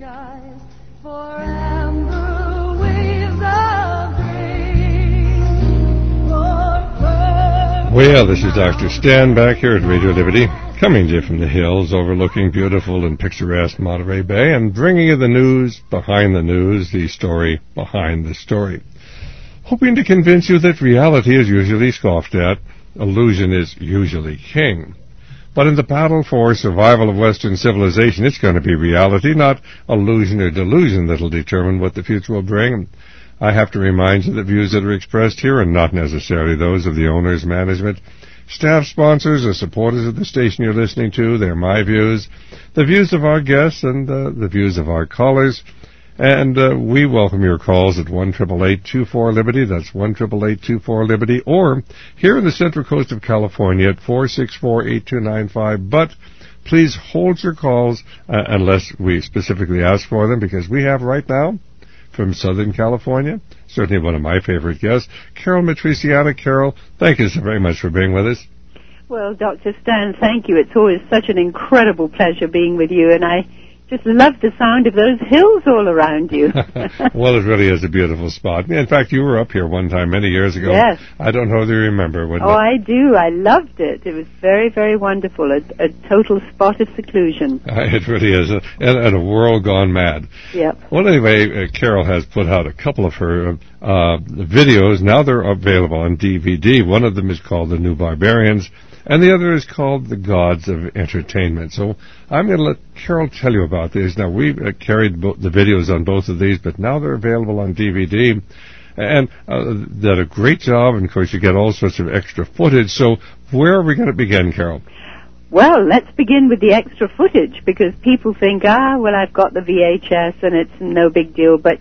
skies for amber waves of green. Well, this is Dr. Stan back here at Radio Liberty, coming to you from the hills overlooking beautiful and picturesque Monterey Bay and bringing you the news behind the news, the story behind the story. Hoping to convince you that reality is usually scoffed at, illusion is usually king. But in the battle for survival of Western civilization, it's going to be reality, not illusion or delusion, that will determine what the future will bring. I have to remind you that views that are expressed here are not necessarily those of the owners, management, staff, sponsors, or supporters of the station you're listening to. They're my views, the views of our guests, and the views of our callers. And we welcome your calls at 1-888-24-LIBERTY. That's 1-888-24-LIBERTY. Or here in the Central Coast of California at 464-8295. But please hold your calls unless we specifically ask for them, because we have right now from Southern California, certainly one of my favorite guests, Carol Matriciana. Carol, thank you so very much for being with us. Well, Dr. Stan, thank you. It's always such an incredible pleasure being with you, and I just love the sound of those hills all around you. Well, it really is a beautiful spot. In fact, you were up here one time many years ago. Yes. I don't know if you remember. I do. I loved it. It was very, very wonderful. A total spot of seclusion. It really is. And a world gone mad. Yep. Well, anyway, Carol has put out a couple of her videos. Now they're available on DVD. One of them is called The New Barbarians, and the other is called The Gods of Entertainment. So I'm going to let Carol tell you about these. Now, we've carried the videos on both of these, but now they're available on DVD. And did a great job, and of course you get all sorts of extra footage. So where are we going to begin, Carol? Well, let's begin with the extra footage, because people think, well, I've got the VHS and it's no big deal. But,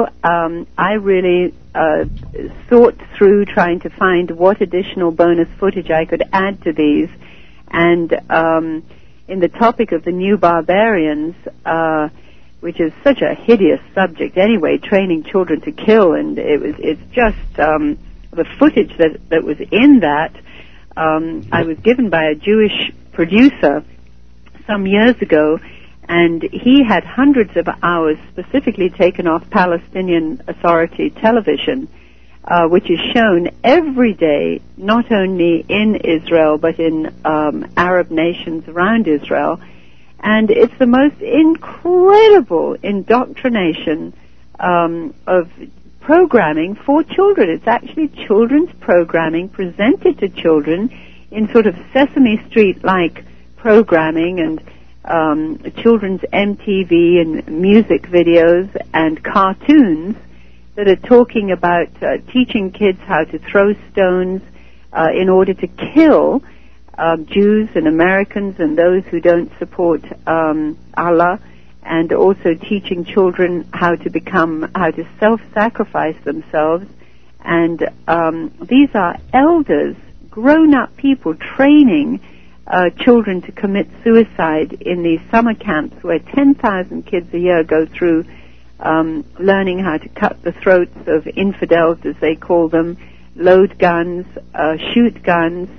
I really thought through trying to find what additional bonus footage I could add to these. And in the topic of the new barbarians, which is such a hideous subject anyway, training children to kill, and it's just the footage that was in that. I was given by a Jewish producer some years ago, and he had hundreds of hours specifically taken off Palestinian Authority television, which is shown every day, not only in Israel, but in Arab nations around Israel. And it's the most incredible indoctrination of programming for children. It's actually children's programming presented to children in sort of Sesame Street-like programming, and children's MTV and music videos and cartoons that are talking about teaching kids how to throw stones in order to kill Jews and Americans and those who don't support Allah, and also teaching children how to self-sacrifice themselves. And these are elders, grown-up people training children to commit suicide in these summer camps where 10,000 kids a year go through learning how to cut the throats of infidels, as they call them, load guns, shoot guns.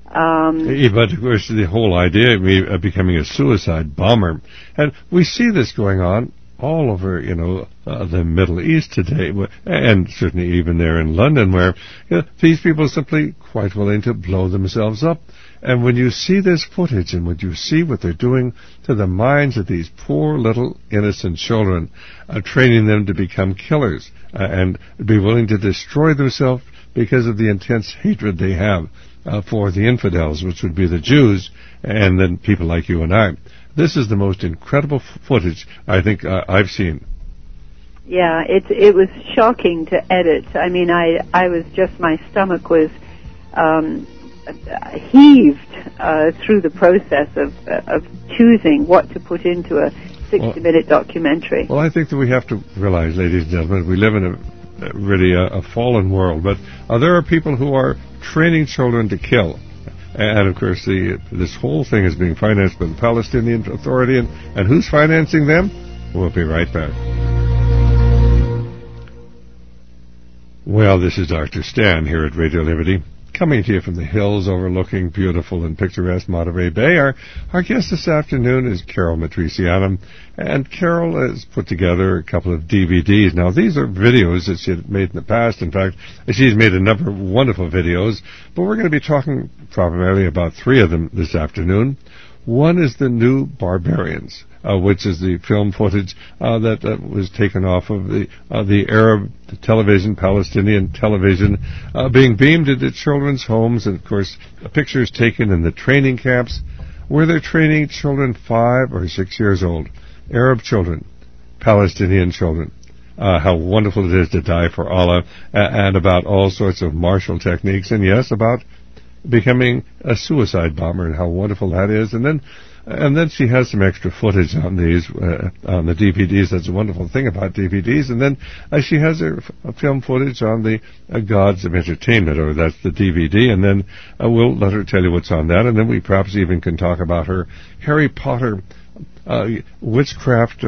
But of course the whole idea of becoming a suicide bomber, and we see this going on all over, the Middle East today, and certainly even there in London, where these people are simply quite willing to blow themselves up. And when you see this footage, and when you see what they're doing to the minds of these poor little innocent children, training them to become killers and be willing to destroy themselves because of the intense hatred they have for the infidels, which would be the Jews, and then people like you and I. This is the most incredible footage I think I've seen. Yeah, it was shocking to edit. I mean, I was just, my stomach was heaved through the process of choosing what to put into a 60-minute documentary. Well, I think that we have to realize, ladies and gentlemen, we live in a fallen world, but there are people who are training children to kill. And, of course, this whole thing is being financed by the Palestinian Authority. And who's financing them? We'll be right back. Well, this is Dr. Stan here at Radio Liberty, Coming to you from the hills overlooking beautiful and picturesque Monterey Bay, our guest this afternoon is Carol Matriciana, and Carol has put together a couple of DVDs. Now, these are videos that she had made in the past. In fact, she's made a number of wonderful videos, but we're going to be talking primarily about three of them this afternoon. One is The New Barbarians, which is the film footage that was taken off of the Arab television, Palestinian television, being beamed into children's homes, and of course pictures taken in the training camps where they're training children 5 or 6 years old, Arab children, Palestinian children. How wonderful it is to die for Allah, and about all sorts of martial techniques, and yes, about becoming a suicide bomber and how wonderful that is. And then she has some extra footage on these on the DVDs. That's a wonderful thing about DVDs. And then she has a film footage on the Gods of Entertainment, or that's the DVD. And then we'll let her tell you what's on that. And then we perhaps even can talk about her Harry Potter witchcraft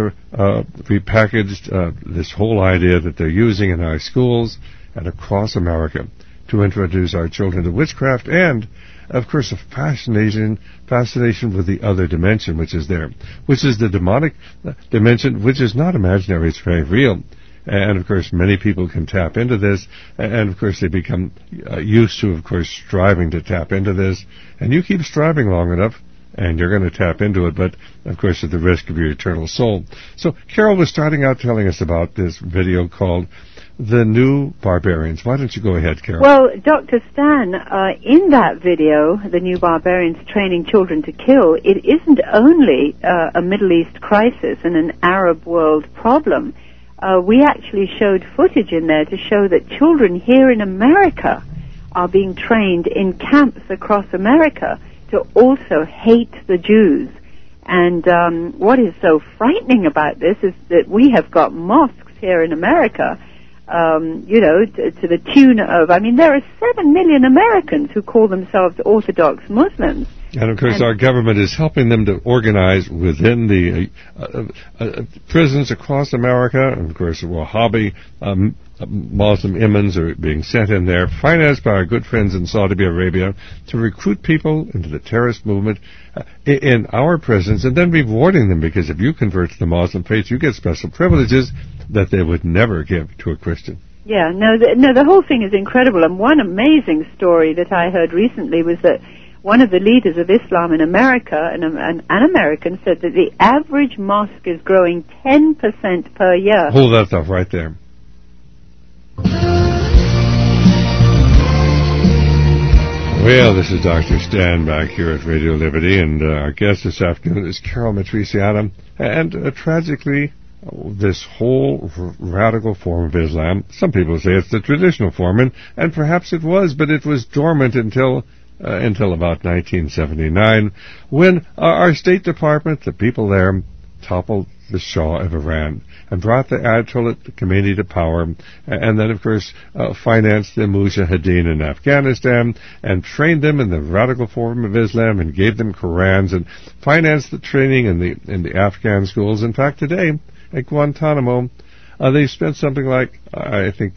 repackaged, this whole idea that they're using in our schools and across America to introduce our children to witchcraft, and, of course, a fascination with the other dimension, which is there, which is the demonic dimension, which is not imaginary, it's very real. And, of course, many people can tap into this, and, of course, they become used to, of course, striving to tap into this. And you keep striving long enough, and you're going to tap into it, but, of course, at the risk of your eternal soul. So Carol was starting out telling us about this video called The New Barbarians. Why don't you go ahead, Carol? Well, Dr. Stan, in that video, The New Barbarians Training Children to Kill, it isn't only a Middle East crisis and an Arab world problem. We actually showed footage in there to show that children here in America are being trained in camps across America to also hate the Jews. And what is so frightening about this is that we have got mosques here in America, to the tune of, there are 7 million Americans who call themselves Orthodox Muslims. And, of course, our government is helping them to organize within the prisons across America. And, of course, Wahhabi Muslim imams are being sent in there, financed by our good friends in Saudi Arabia, to recruit people into the terrorist movement in our prisons, and then rewarding them, because if you convert to the Muslim faith, you get special privileges that they would never give to a Christian. Yeah, the whole thing is incredible. And one amazing story that I heard recently was that one of the leaders of Islam in America, an American, said that the average mosque is growing 10% per year. Hold that stuff right there. Well, this is Dr. Stan back here at Radio Liberty, and our guest this afternoon is Carol Matriciana. And tragically, this whole radical form of Islam, some people say it's the traditional form, and perhaps it was, but it was dormant until about 1979, when our State Department, the people there, toppled the Shah of Iran and brought the Ayatollah Khomeini to power, and then, of course, financed the Mujahideen in Afghanistan and trained them in the radical form of Islam and gave them Qurans and financed the training in the Afghan schools. In fact, today at Guantanamo, they spent something like, I think,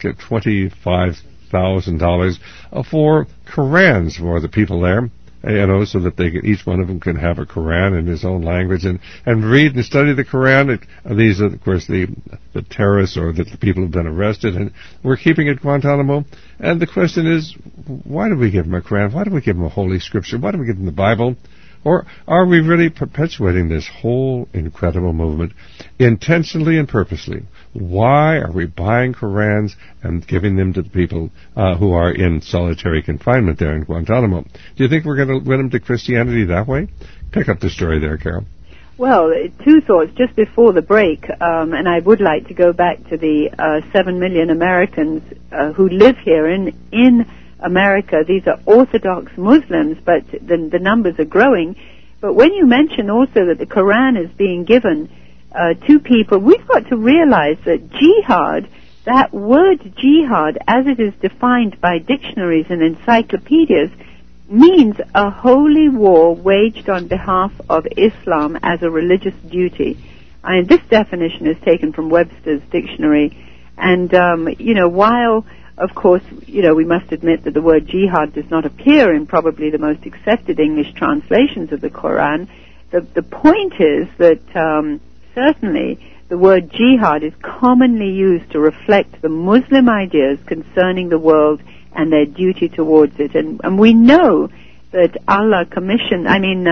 $25,000 for Qurans for the people there, so that each one of them can have a Quran in his own language and read and study the Quran. These are, of course, the terrorists or the people who have been arrested, and we're keeping it Guantanamo. And the question is, why do we give them a Quran? Why do we give them a Holy Scripture? Why do we give them the Bible? Or are we really perpetuating this whole incredible movement intentionally and purposely? Why are we buying Qurans and giving them to the people who are in solitary confinement there in Guantanamo? Do you think we're going to win them to Christianity that way? Pick up the story there, Carol. Well, two thoughts just before the break, and I would like to go back to the 7 million Americans who live here in America. These are Orthodox Muslims, but the numbers are growing. But when you mention also that the Quran is being given to people, we've got to realize that jihad, that word jihad, as it is defined by dictionaries and encyclopedias, means a holy war waged on behalf of Islam as a religious duty. This definition is taken from Webster's dictionary. And, while of course, we must admit that the word jihad does not appear in probably the most accepted English translations of the Quran. The point is that certainly the word jihad is commonly used to reflect the Muslim ideas concerning the world and their duty towards it. And we know that Allah commissioned,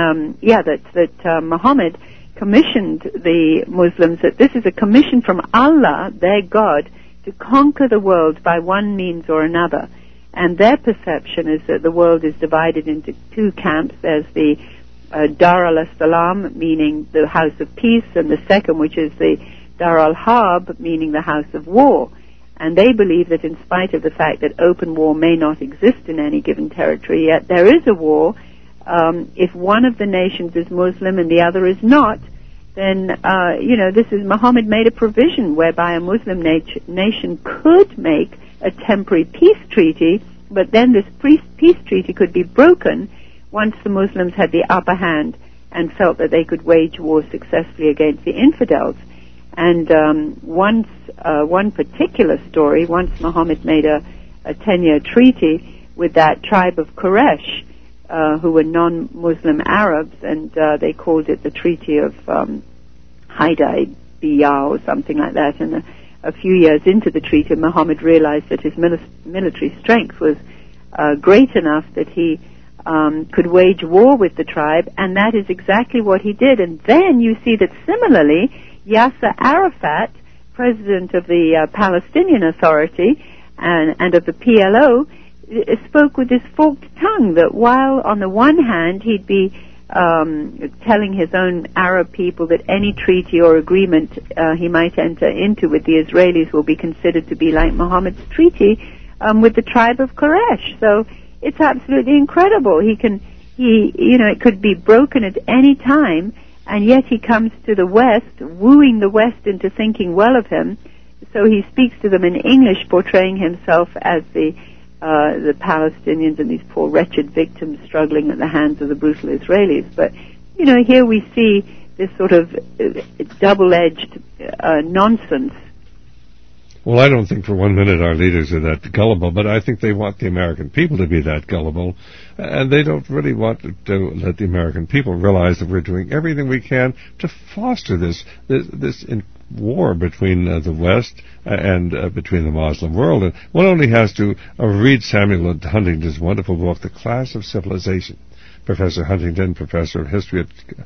that Muhammad commissioned the Muslims, that this is a commission from Allah, their God, to conquer the world by one means or another. And their perception is that the world is divided into two camps. There's the Dar al-Salam, meaning the house of peace, and the second, which is the Dar al-Harb, meaning the house of war. And they believe that in spite of the fact that open war may not exist in any given territory, yet there is a war. If one of the nations is Muslim and the other is not, then, this is, Muhammad made a provision whereby a Muslim nation could make a temporary peace treaty, but then this peace treaty could be broken once the Muslims had the upper hand and felt that they could wage war successfully against the infidels. And one particular story, once Muhammad made a 10-year treaty with that tribe of Quraysh, who were non-Muslim Arabs, and they called it the Treaty of Hudaybiyah or something like that. And a few years into the treaty, Muhammad realized that his military strength was great enough that he could wage war with the tribe, and that is exactly what he did. And then you see that similarly, Yasser Arafat, president of the Palestinian Authority and of the PLO, spoke with this forked tongue, that while on the one hand he'd be telling his own Arab people that any treaty or agreement he might enter into with the Israelis will be considered to be like Muhammad's treaty with the tribe of Quraysh. So it's absolutely incredible. It could be broken at any time, and yet he comes to the West, wooing the West into thinking well of him. So he speaks to them in English, portraying himself as the Palestinians and these poor wretched victims struggling at the hands of the brutal Israelis. But, here we see this sort of double-edged nonsense. Well, I don't think for 1 minute our leaders are that gullible, but I think they want the American people to be that gullible, and they don't really want to let the American people realize that we're doing everything we can to foster this war between the West and between the Muslim world. And one only has to read Samuel Huntington's wonderful book, The Class of Civilization. Professor Huntington, professor of history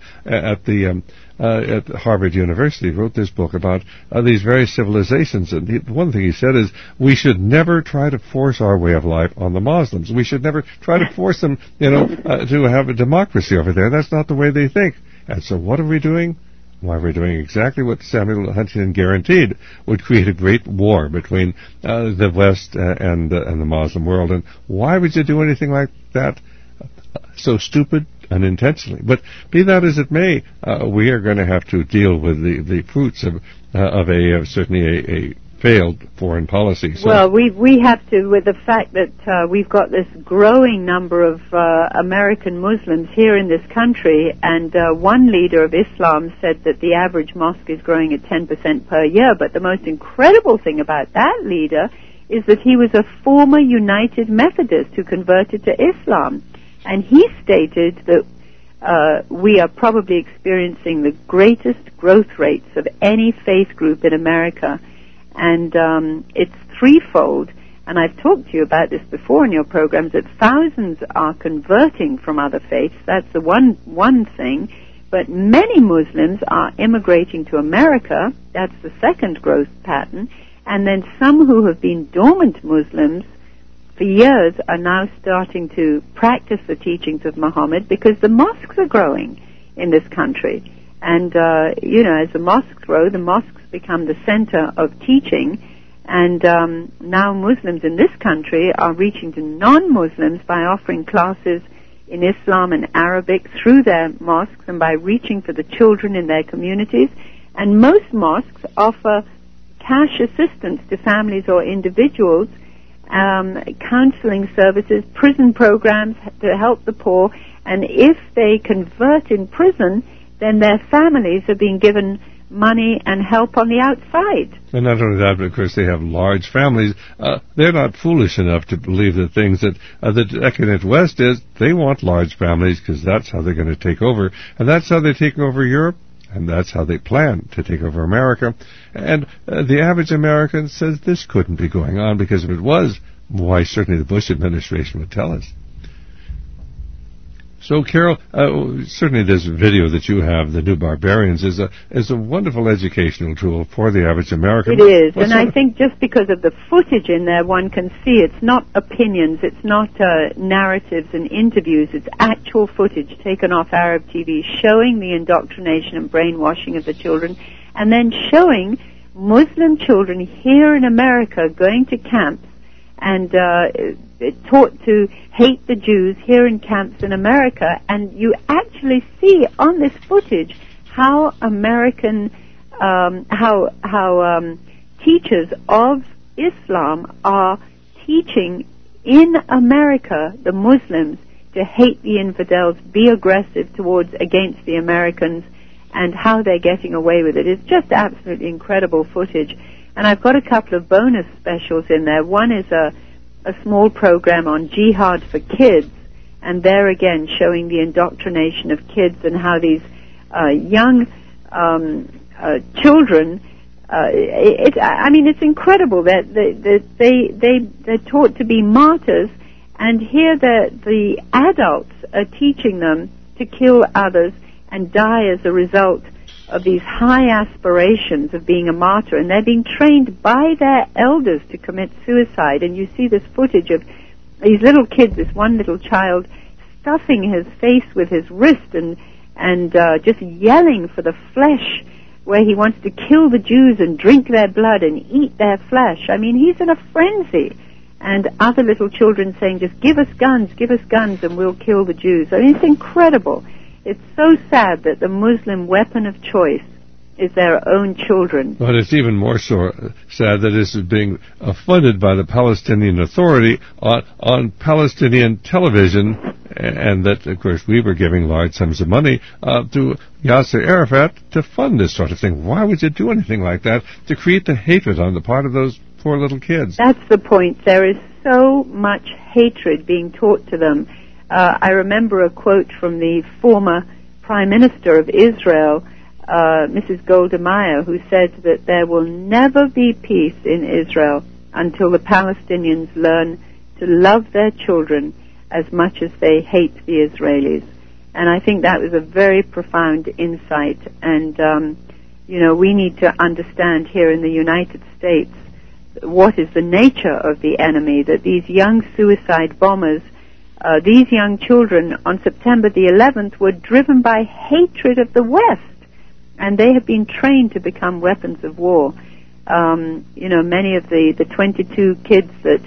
at Harvard University, wrote this book about these various civilizations. And one thing he said is, we should never try to force our way of life on the Muslims. We should never try to force them, to have a democracy over there. That's not the way they think. And so what are we doing? Why, we're doing exactly what Samuel Huntington guaranteed would create a great war between the West and the Muslim world. And why would you do anything like that? So stupid unintentionally. But be that as it may, we are going to have to deal with the fruits of certainly a failed foreign policy. So, well, we have to, with the fact that we've got this growing number of American Muslims here in this country, and one leader of Islam said that the average mosque is growing at 10% per year. But the most incredible thing about that leader is that he was a former United Methodist who converted to Islam. And he stated that we are probably experiencing the greatest growth rates of any faith group in America. And it's threefold. And I've talked to you about this before in your programs, that thousands are converting from other faiths. That's the one thing. But many Muslims are immigrating to America. That's the second growth pattern. And then some who have been dormant Muslims for years are now starting to practice the teachings of Muhammad, because the mosques are growing in this country. And, as the mosques grow, the mosques become the center of teaching. And now Muslims in this country are reaching to non-Muslims by offering classes in Islam and Arabic through their mosques, and by reaching for the children in their communities. And most mosques offer cash assistance to families or individuals, counseling services, prison programs to help the poor, and if they convert in prison, then their families are being given money and help on the outside. And not only that, but of course they have large families. They're not foolish enough to believe the things that the decadent West is. They want large families because that's how they're going to take over. And that's how they're taking over Europe. And that's how they plan to take over America. And the average American says this couldn't be going on, because if it was, why, certainly the Bush administration would tell us. So, Carol, certainly this video that you have, The New Barbarians, is a wonderful educational tool for the average American. It is, and I think just because of the footage in there, one can see it's not opinions, it's not narratives and interviews, it's actual footage taken off Arab TV showing the indoctrination and brainwashing of the children, and then showing Muslim children here in America going to camps and taught to hate the Jews here in camps in America, and you actually see on this footage how American, teachers of Islam are teaching in America the Muslims to hate the infidels, be aggressive against the Americans, and how they're getting away with it. It's just absolutely incredible footage. And I've got a couple of bonus specials in there. One is a small program on jihad for kids, and there again showing the indoctrination of kids and how these young children, it's incredible that they're taught to be martyrs, and here the adults are teaching them to kill others and die as a result of these high aspirations of being a martyr, and they're being trained by their elders to commit suicide. And you see this footage of these little kids, this one little child stuffing his face with his wrist and just yelling for the flesh, where he wants to kill the Jews and drink their blood and eat their flesh. I mean, he's in a frenzy. And other little children saying, just give us guns, and we'll kill the Jews. I mean, it's incredible. It's so sad that the Muslim weapon of choice is their own children. But it's even more so sad that this is being funded by the Palestinian Authority on Palestinian television, and that, of course, we were giving large sums of money to Yasser Arafat to fund this sort of thing. Why would you do anything like that to create the hatred on the part of those poor little kids? That's the point. There is so much hatred being taught to them. I remember a quote from the former Prime Minister of Israel, Mrs. Golda Meir, who said that there will never be peace in Israel until the Palestinians learn to love their children as much as they hate the Israelis. And I think that was a very profound insight. And, we need to understand here in the United States what is the nature of the enemy, that these young suicide bombers, these young children on September the 11th were driven by hatred of the West, and they have been trained to become weapons of war. Many of the 22 kids that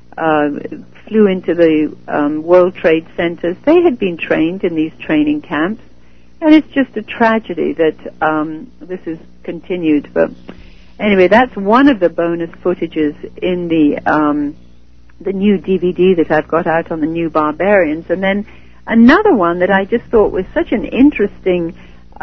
flew into the World Trade Centers, they had been trained in these training camps, and it's just a tragedy that this is continued. But anyway, that's one of the bonus footages in the new DVD that I've got out on The New Barbarians. And then another one that I just thought was such an interesting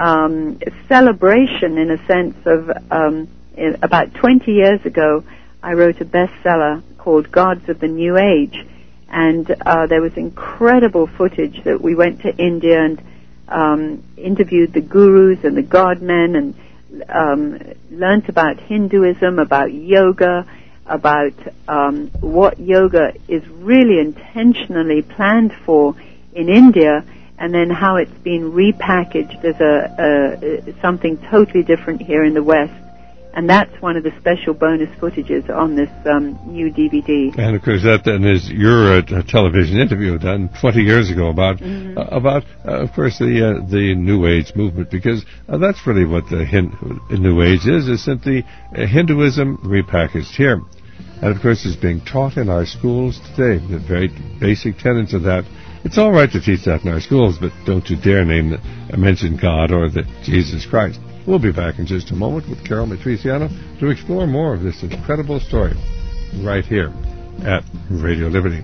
celebration, in a sense, of about 20 years ago, I wrote a bestseller called Gods of the New Age, and there was incredible footage that we went to India and interviewed the gurus and the god-men, and learnt about Hinduism, about yoga, about what yoga is really intentionally planned for in India, and then how it's been repackaged as something totally different here in the West. And that's one of the special bonus footages on this new DVD. And of course, that then is your television interview done 20 years ago about, of course, the New Age movement, because that's really what the New Age is simply Hinduism repackaged here. And of course, it's being taught in our schools today. The very basic tenets of that. It's all right to teach that in our schools, but don't you dare mention God or Jesus Christ. We'll be back in just a moment with Carol Matriciano to explore more of this incredible story right here at Radio Liberty.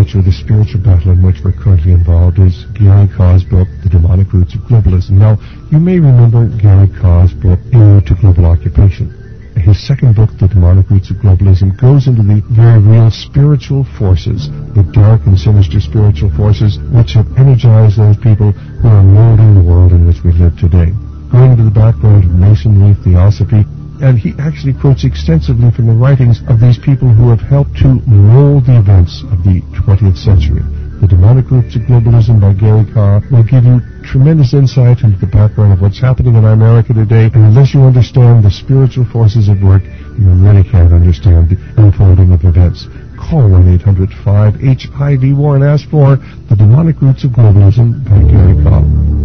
nature of the spiritual battle in which we're currently involved is Gary Kaw's book, The Demonic Roots of Globalism. Now, you may remember Gary Kaw's book, Heir to Global Occupation. His second book, The Demonic Roots of Globalism, goes into the very real spiritual forces, the dark and sinister spiritual forces which have energized those people who are molding the world in which we live today. Going into the background of Masonry, Theosophy, and he actually quotes extensively from the writings of these people who have helped to mold the events of the 20th century. The Demonic Roots of Globalism by Gary Kaw will give you tremendous insight into the background of what's happening in America today, and unless you understand the spiritual forces at work, you really can't understand the unfolding of events. Call 1-800-5-HIV-WAR and ask for The Demonic Roots of Globalism by Gary Kaw.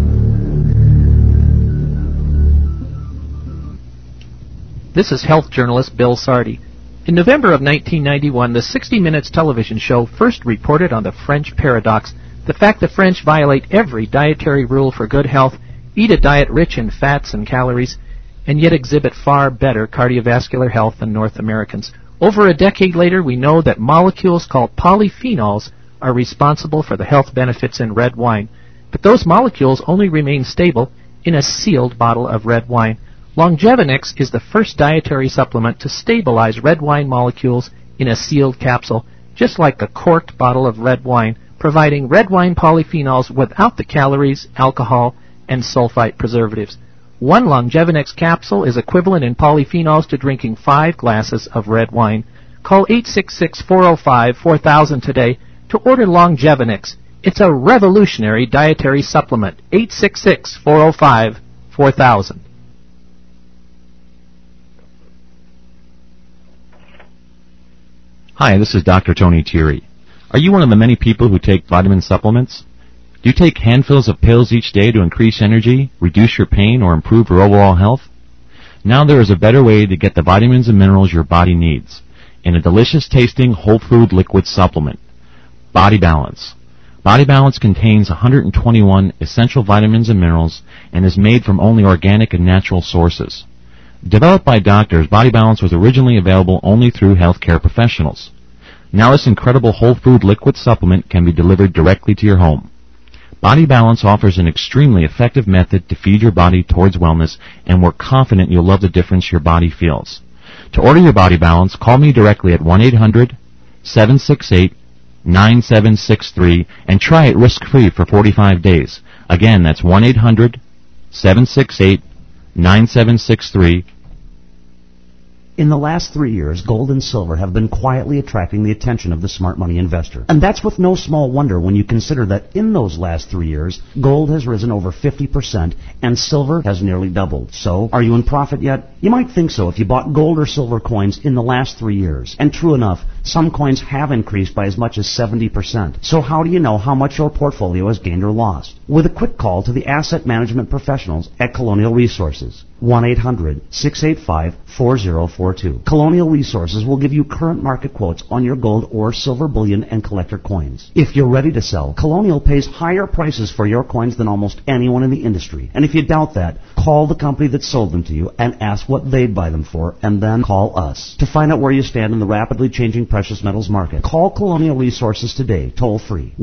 This is health journalist Bill Sardi. In November of 1991, the 60 Minutes television show first reported on the French paradox, the fact the French violate every dietary rule for good health, eat a diet rich in fats and calories, and yet exhibit far better cardiovascular health than North Americans. Over a decade later, we know that molecules called polyphenols are responsible for the health benefits in red wine, but those molecules only remain stable in a sealed bottle of red wine. Longevinix is the first dietary supplement to stabilize red wine molecules in a sealed capsule, just like a corked bottle of red wine, providing red wine polyphenols without the calories, alcohol, and sulfite preservatives. One Longevinix capsule is equivalent in polyphenols to drinking 5 glasses of red wine. Call 866-405-4000 today to order Longevinix. It's a revolutionary dietary supplement. 866-405-4000. Hi, this is Dr. Tony Thierry. Are you one of the many people who take vitamin supplements? Do you take handfuls of pills each day to increase energy, reduce your pain, or improve your overall health? Now there is a better way to get the vitamins and minerals your body needs in a delicious-tasting whole food liquid supplement, Body Balance. Body Balance contains 121 essential vitamins and minerals and is made from only organic and natural sources. Developed by doctors, Body Balance was originally available only through healthcare professionals. Now this incredible whole food liquid supplement can be delivered directly to your home. Body Balance offers an extremely effective method to feed your body towards wellness, and we're confident you'll love the difference your body feels. To order your Body Balance, call me directly at 1-800-768-9763 and try it risk-free for 45 days. Again, that's 1-800-768-9763. In the last 3 years, gold and silver have been quietly attracting the attention of the smart money investor. And that's with no small wonder when you consider that in those last 3 years, gold has risen over 50% and silver has nearly doubled. So, are you in profit yet? You might think so if you bought gold or silver coins in the last 3 years. And true enough, some coins have increased by as much as 70%. So how do you know how much your portfolio has gained or lost? With a quick call to the asset management professionals at Colonial Resources. 1-800-685-4042. Colonial Resources will give you current market quotes on your gold or silver bullion and collector coins. If you're ready to sell, Colonial pays higher prices for your coins than almost anyone in the industry. And if you doubt that, call the company that sold them to you and ask what they'd buy them for, and then call us. To find out where you stand in the rapidly changing precious metals market, call Colonial Resources today, toll free.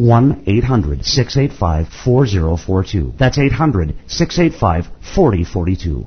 1-800-685-4042. That's 800-685-4042.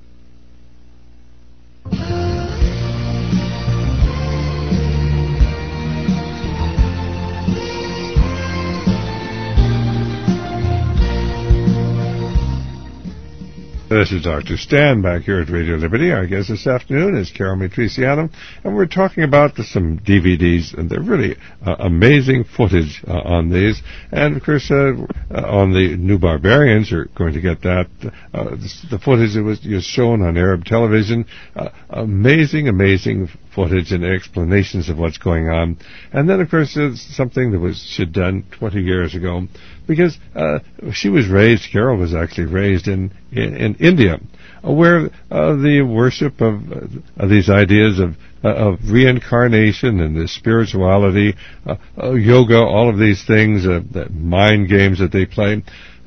This is Dr. Stan back here at Radio Liberty. Our guest this afternoon is Carol Matriciano, and we're talking about some DVDs, and they're really amazing footage on these. And, of course, on the New Barbarians, you're going to get that. The footage that was just shown on Arab television, amazing footage and explanations of what's going on. And then, of course, it's something that she'd done 20 years ago, because she was raised, Carol was actually raised in India, where the worship of these ideas of reincarnation and the spirituality, yoga, all of these things, the mind games that they play,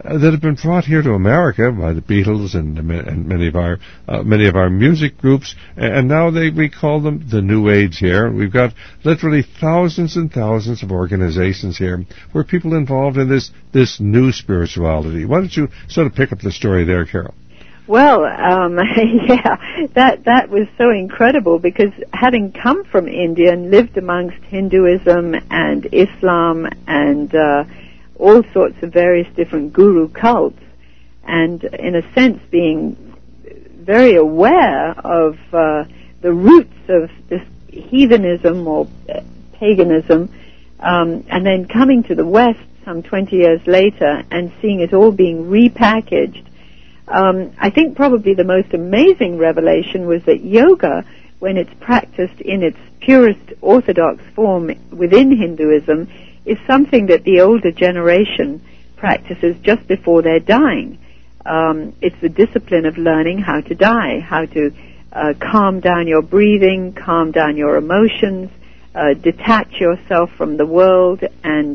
that have been brought here to America by the Beatles and many of our music groups, and now we call them the New Age here. We've got literally thousands and thousands of organizations here where people involved in this new spirituality. Why don't you sort of pick up the story there, Carol? Well, yeah, that was so incredible, because having come from India and lived amongst Hinduism and Islam and all sorts of various different guru cults, and in a sense being very aware of the roots of this heathenism or paganism, and then coming to the West some 20 years later and seeing it all being repackaged, I think probably the most amazing revelation was that yoga, when it's practiced in its purest orthodox form within Hinduism, is something that the older generation practices just before they're dying. It's the discipline of learning how to die, how to calm down your breathing, calm down your emotions, detach yourself from the world and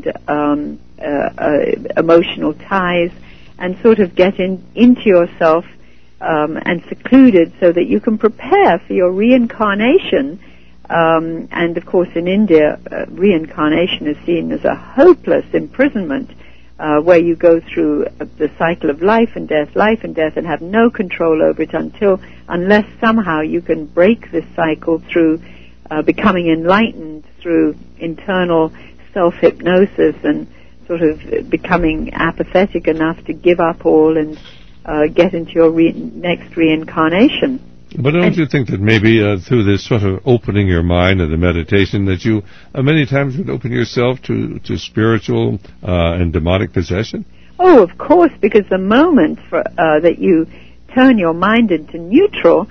emotional ties, and sort of get into yourself and secluded so that you can prepare for your reincarnation. And of course in India, reincarnation is seen as a hopeless imprisonment where you go through the cycle of life and death, and have no control over it unless somehow you can break this cycle through becoming enlightened through internal self-hypnosis and sort of becoming apathetic enough to give up all and get into your next reincarnation. But don't you think that maybe through this sort of opening your mind and the meditation that you many times would open yourself to spiritual and demonic possession? Oh, of course, because the moment that you turn your mind into neutral,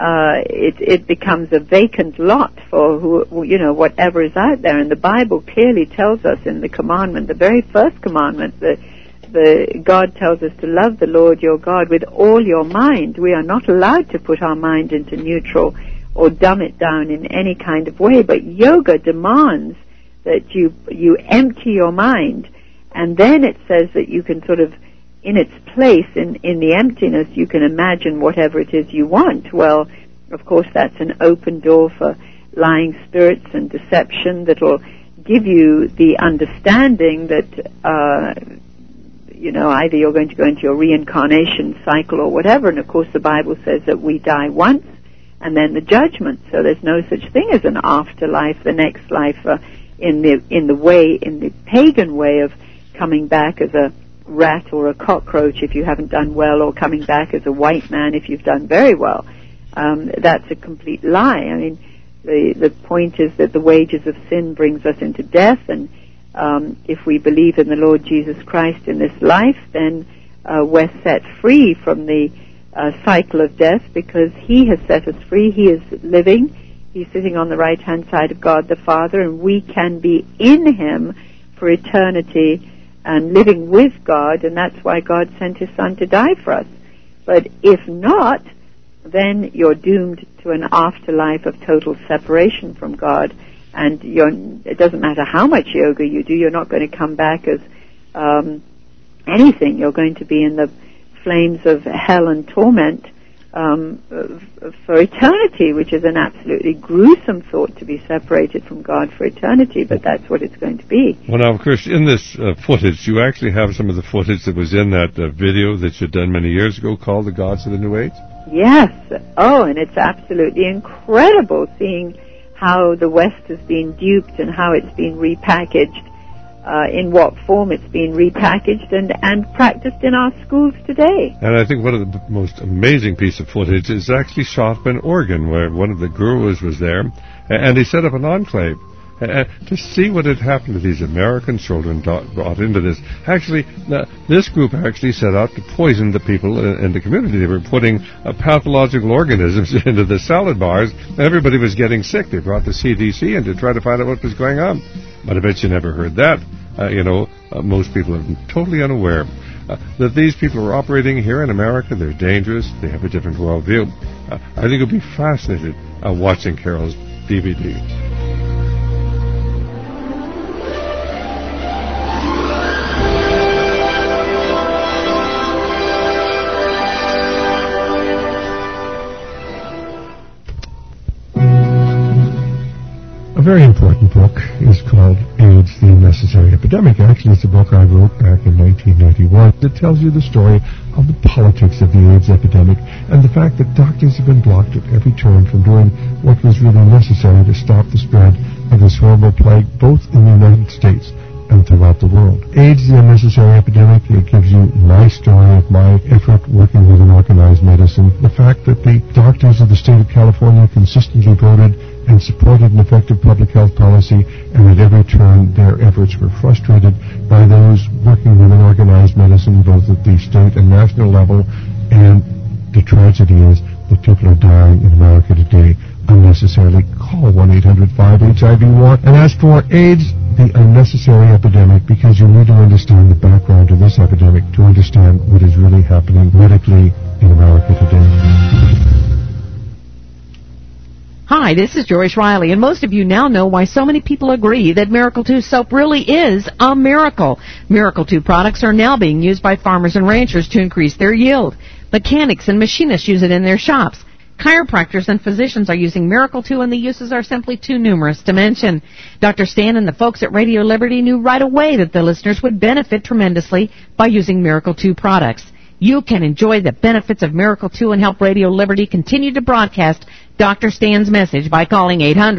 it becomes a vacant lot for whatever is out there. And the Bible clearly tells us in the commandment, the very first commandment, that God tells us to love the Lord your God with all your mind. We are not allowed to put our mind into neutral or dumb it down in any kind of way, but yoga demands that you empty your mind, and then it says that you can sort of, in its place, in the emptiness, you can imagine whatever it is you want. Well, of course, that's an open door for lying spirits and deception that will give you the understanding that either you're going to go into your reincarnation cycle or whatever. And of course the Bible says that we die once and then the judgment. So there's no such thing as an afterlife, the next life, in the pagan way of coming back as a rat or a cockroach if you haven't done well, or coming back as a white man if you've done very well. That's a complete lie. I mean, the point is that the wages of sin brings us into death, and if we believe in the Lord Jesus Christ in this life, then we're set free from the cycle of death, because He has set us free. He is living. He's sitting on the right-hand side of God the Father, and we can be in Him for eternity and living with God, and that's why God sent His Son to die for us. But if not, then you're doomed to an afterlife of total separation from God. And it doesn't matter how much yoga you do, you're not going to come back as anything. You're going to be in the flames of hell and torment for eternity, which is an absolutely gruesome thought, to be separated from God for eternity, but that's what it's going to be. Well, now, of course, in this footage, you actually have some of the footage that was in that video that you'd done many years ago called The Gods of the New Age? Yes. Oh, and it's absolutely incredible seeing how the West has been duped and how it's been repackaged, in what form it's been repackaged and practiced in our schools today. And I think one of the most amazing piece of footage is actually shot in Oregon, where one of the gurus was there, and he set up an enclave. To see what had happened to these American children brought into this. Actually, this group actually set out to poison the people in the community. They were putting pathological organisms into the salad bars, and everybody was getting sick. They brought the CDC in to try to find out what was going on. But I bet you never heard that. Most people are totally unaware that these people are operating here in America. They're dangerous. They have a different worldview. I think you'll be fascinated watching Carol's DVD. very important book is called AIDS, the Unnecessary Epidemic. Actually, it's a book I wrote back in 1991 that tells you the story of the politics of the AIDS epidemic and the fact that doctors have been blocked at every turn from doing what was really necessary to stop the spread of this horrible plague, both in the United States and throughout the world. AIDS, the Unnecessary Epidemic, it gives you my story of my effort working with an organized medicine. The fact that the doctors of the state of California consistently voted and supported an effective public health policy, and at every turn their efforts were frustrated by those working with an organized medicine, both at the state and national level. And the tragedy is that people are dying in America today unnecessarily. Call 1-800-5-HIV-WAR and ask for AIDS, the Unnecessary Epidemic, because you need to understand the background of this epidemic to understand what is really happening medically in America today. Hi, this is Joyce Riley, and most of you now know why so many people agree that Miracle 2 soap really is a miracle. Miracle 2 products are now being used by farmers and ranchers to increase their yield. Mechanics and machinists use it in their shops. Chiropractors and physicians are using Miracle 2, and the uses are simply too numerous to mention. Dr. Stan and the folks at Radio Liberty knew right away that the listeners would benefit tremendously by using Miracle 2 products. You can enjoy the benefits of Miracle 2 and help Radio Liberty continue to broadcast Dr. Stan's message by calling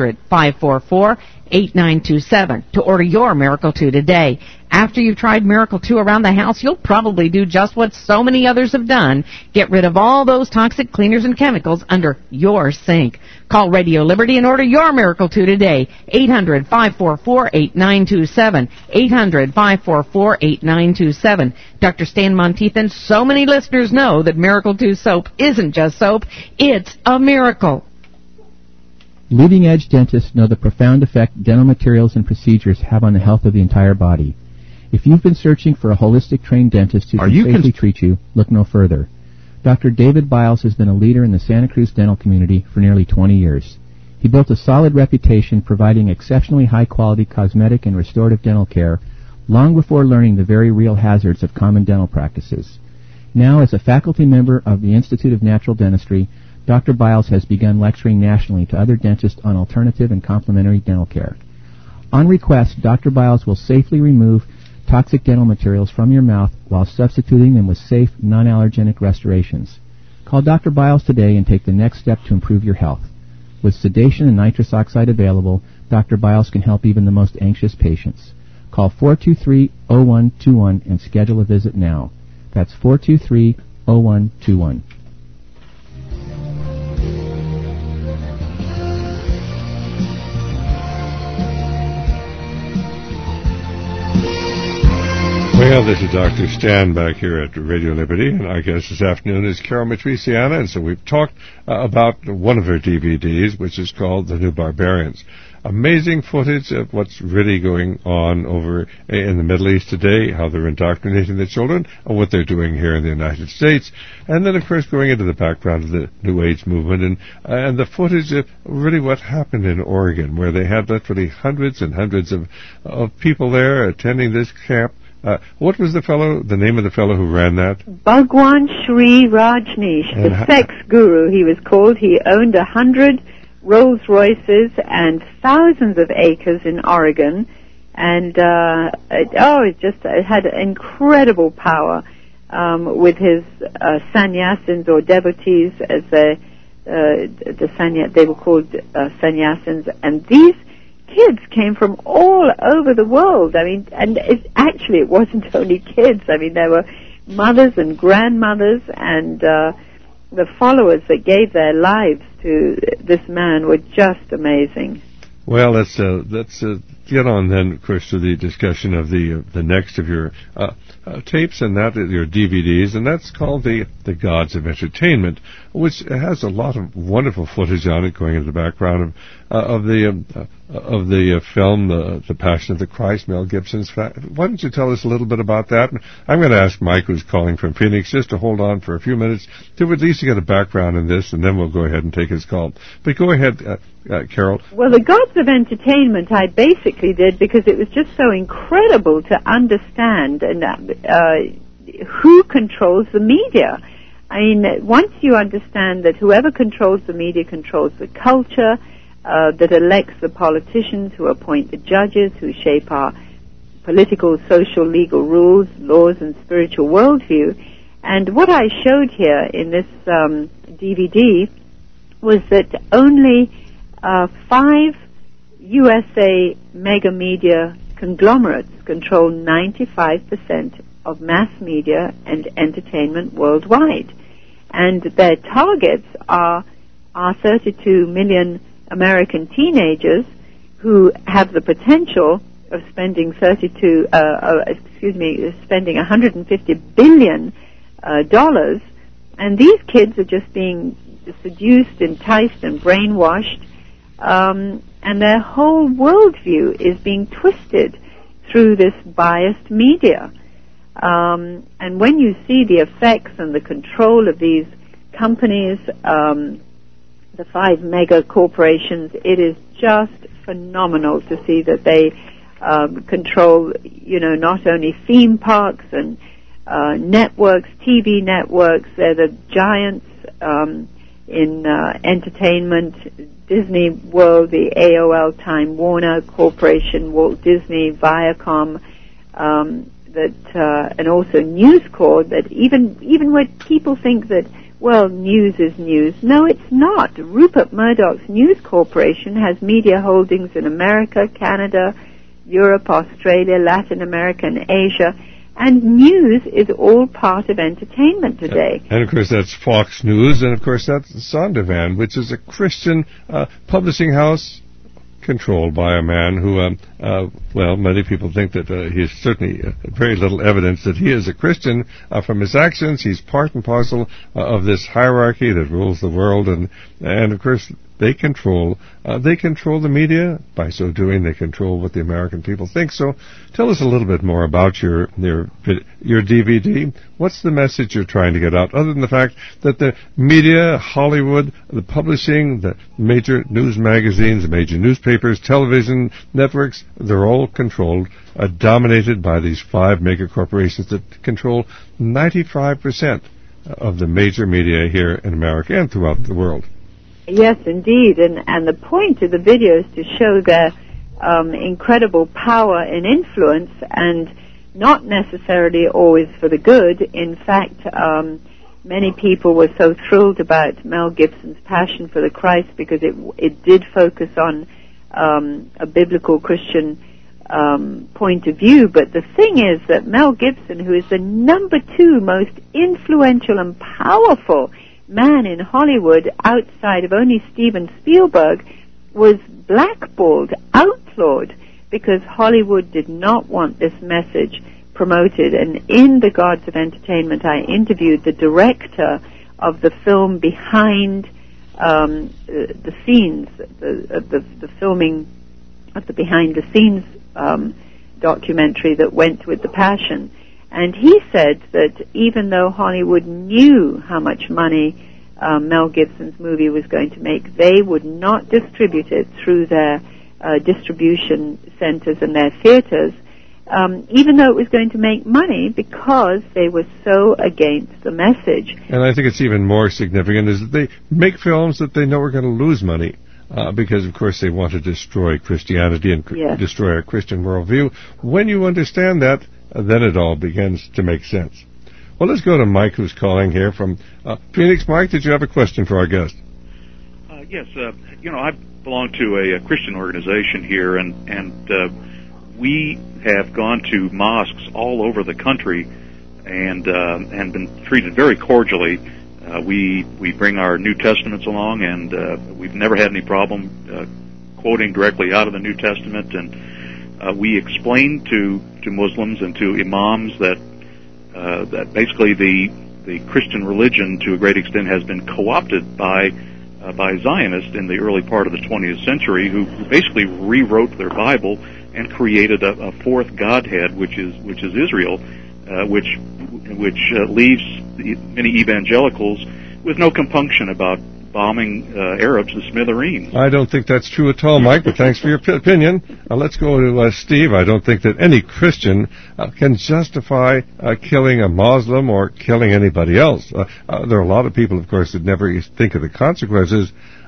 800-544-8927 to order your Miracle 2 today. After you've tried Miracle 2 around the house, you'll probably do just what so many others have done. Get rid of all those toxic cleaners and chemicals under your sink. Call Radio Liberty and order your Miracle 2 today. 800-544-8927. 800-544-8927. Dr. Stan Monteith and so many listeners know that Miracle 2 soap isn't just soap, it's a miracle. Leading-edge dentists know the profound effect dental materials and procedures have on the health of the entire body. If you've been searching for a holistic trained dentist who can safely treat you, look no further. Dr. David Biles has been a leader in the Santa Cruz dental community for nearly 20 years. He built a solid reputation providing exceptionally high-quality cosmetic and restorative dental care long before learning the very real hazards of common dental practices. Now, as a faculty member of the Institute of Natural Dentistry, Dr. Biles has begun lecturing nationally to other dentists on alternative and complementary dental care. On request, Dr. Biles will safely remove toxic dental materials from your mouth while substituting them with safe, non-allergenic restorations. Call Dr. Biles today and take the next step to improve your health. With sedation and nitrous oxide available, Dr. Biles can help even the most anxious patients. Call 423-0121 and schedule a visit now. That's 423-0121. Well, this is Dr. Stan back here at Radio Liberty, and our guest this afternoon is Carol Matriciana, and so we've talked about one of her DVDs, which is called The New Barbarians. Amazing footage of what's really going on over in the Middle East today, how they're indoctrinating the children, and what they're doing here in the United States, and then, of course, going into the background of the New Age movement, and the footage of really what happened in Oregon, where they had literally hundreds and hundreds of people there attending this camp. What was the name of the fellow who ran that? Bhagwan Sri Rajneesh, the sex guru he was called. He owned 100 Rolls Royces and thousands of acres in Oregon, and it had incredible power with his sannyasins or devotees, as they were called sannyasins, and these kids came from all over the world. I mean, and it wasn't only kids. I mean, there were mothers and grandmothers, and the followers that gave their lives to this man were just amazing. Well, let's get on then, of course, to the discussion of the next of your tapes, and that is your DVDs, and that's called the Gods of Entertainment, which has a lot of wonderful footage on it, going into the background of the film, The Passion of the Christ, Mel Gibson's. Why don't you tell us a little bit about that? I'm going to ask Mike, who's calling from Phoenix, just to hold on for a few minutes to at least get a background in this, and then we'll go ahead and take his call. But go ahead, Carol. Well, the Gods of Entertainment I basically did because it was just so incredible to understand and who controls the media. I mean, once you understand that whoever controls the media controls the culture, that elects the politicians who appoint the judges, who shape our political, social, legal rules, laws, and spiritual worldview. And what I showed here in this DVD was that only 5 USA mega media conglomerates control 95% of mass media and entertainment worldwide. And their targets are 32 million American teenagers who have the potential of spending spending $150 billion dollars, and these kids are just being seduced, enticed, and brainwashed, and their whole worldview is being twisted through this biased media. And when you see the effects and the control of these companies, the 5 mega corporations, it is just phenomenal to see that they control, not only theme parks and networks, TV networks. They're the giants in entertainment. Disney World, the AOL Time Warner Corporation, Walt Disney, Viacom, and also News Corp. That even where people think that, well, news is news. No, it's not. Rupert Murdoch's News Corporation has media holdings in America, Canada, Europe, Australia, Latin America, and Asia. And news is all part of entertainment today. And, of course, that's Fox News, and, of course, that's Zondervan, which is a Christian publishing house controlled by a man who, many people think that he has certainly very little evidence that he is a Christian from his actions. He's part and parcel of this hierarchy that rules the world, and of course, they control the media. By so doing, they control what the American people think. So, tell us a little bit more about your DVD. What's the message you're trying to get out, other than the fact that the media, Hollywood, the publishing, the major news magazines, the major newspapers, television networks, they're all controlled, dominated by these 5 mega corporations that control 95% of the major media here in America and throughout the world. Yes, indeed, and the point of the video is to show their incredible power and influence, and not necessarily always for the good. In fact, many people were so thrilled about Mel Gibson's Passion for the Christ because it did focus on a biblical Christian point of view. But the thing is that Mel Gibson, who is the number 2 most influential and powerful man in Hollywood outside of only Steven Spielberg, was blackballed, outlawed, because Hollywood did not want this message promoted. And in The Gods of Entertainment, I interviewed the director of the film behind the scenes, the filming of the behind-the-scenes documentary that went with The Passion. And he said that even though Hollywood knew how much money Mel Gibson's movie was going to make, they would not distribute it through their distribution centers and their theaters, even though it was going to make money, because they were so against the message. And I think it's even more significant is that they make films that they know are going to lose money. Because, of course, they want to destroy Christianity and destroy our Christian worldview. When you understand that, then it all begins to make sense. Well, let's go to Mike, who's calling here from Phoenix. Mike, did you have a question for our guest? Yes. I belong to a Christian organization here, and we have gone to mosques all over the country and been treated very cordially. We bring our New Testaments along, and we've never had any problem quoting directly out of the New Testament, and we explain to Muslims and to imams that basically the Christian religion, to a great extent, has been co-opted by Zionists in the early part of the 20th century, who basically rewrote their Bible and created a fourth Godhead, which is Israel, which leaves many evangelicals with no compunction about bombing Arabs to smithereens. I don't think that's true at all, Mike, but thanks for your opinion. Let's go to Steve. I don't think that any Christian can justify killing a Muslim or killing anybody else. There are a lot of people, of course, that never think of the consequences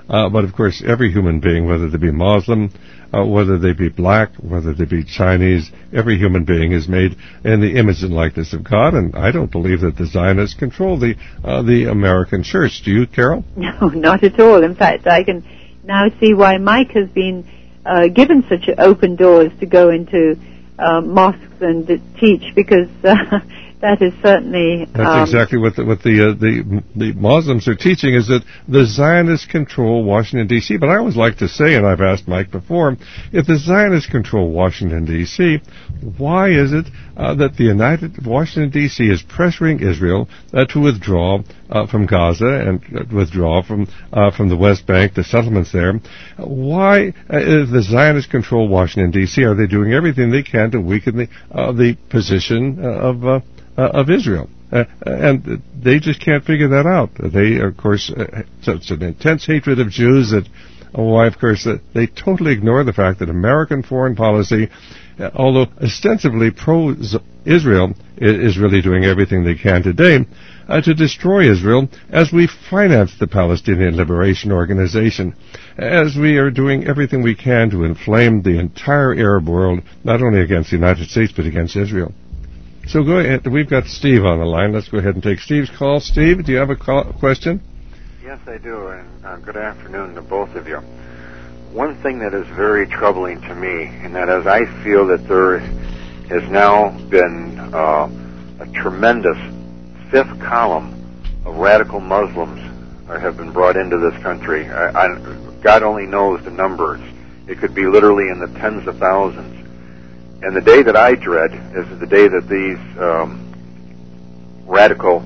but of course every human being, whether they be Muslim, whether they be black, whether they be Chinese, every human being is made in the image and likeness of God, and I don't believe that the Zionists control the American church. Do you, Carol? No, not at all. In fact, I can now see why Mike has been given such open doors to go into mosques and teach, because that is certainly... That's exactly what the Muslims are teaching, is that the Zionists control Washington, D.C. But I always like to say, and I've asked Mike before, if the Zionists control Washington, D.C., why is it that Washington, D.C. is pressuring Israel to withdraw from Gaza and withdraw from the West Bank, the settlements there? Why, if the Zionists control Washington, D.C., are they doing everything they can to weaken the position of Israel? And they just can't figure that out. They, of course, such an intense hatred of Jews that, of course, they totally ignore the fact that American foreign policy, although ostensibly pro-Israel, is really doing everything they can today to destroy Israel, as we finance the Palestinian Liberation Organization, as we are doing everything we can to inflame the entire Arab world, not only against the United States, but against Israel. So go ahead. We've got Steve on the line. Let's go ahead and take Steve's call. Steve, do you have a question? Yes, I do, and good afternoon to both of you. One thing that is very troubling to me, and that is I feel that there has now been a tremendous fifth column of radical Muslims have been brought into this country. God only knows the numbers. It could be literally in the tens of thousands. And the day that I dread is the day that these radical,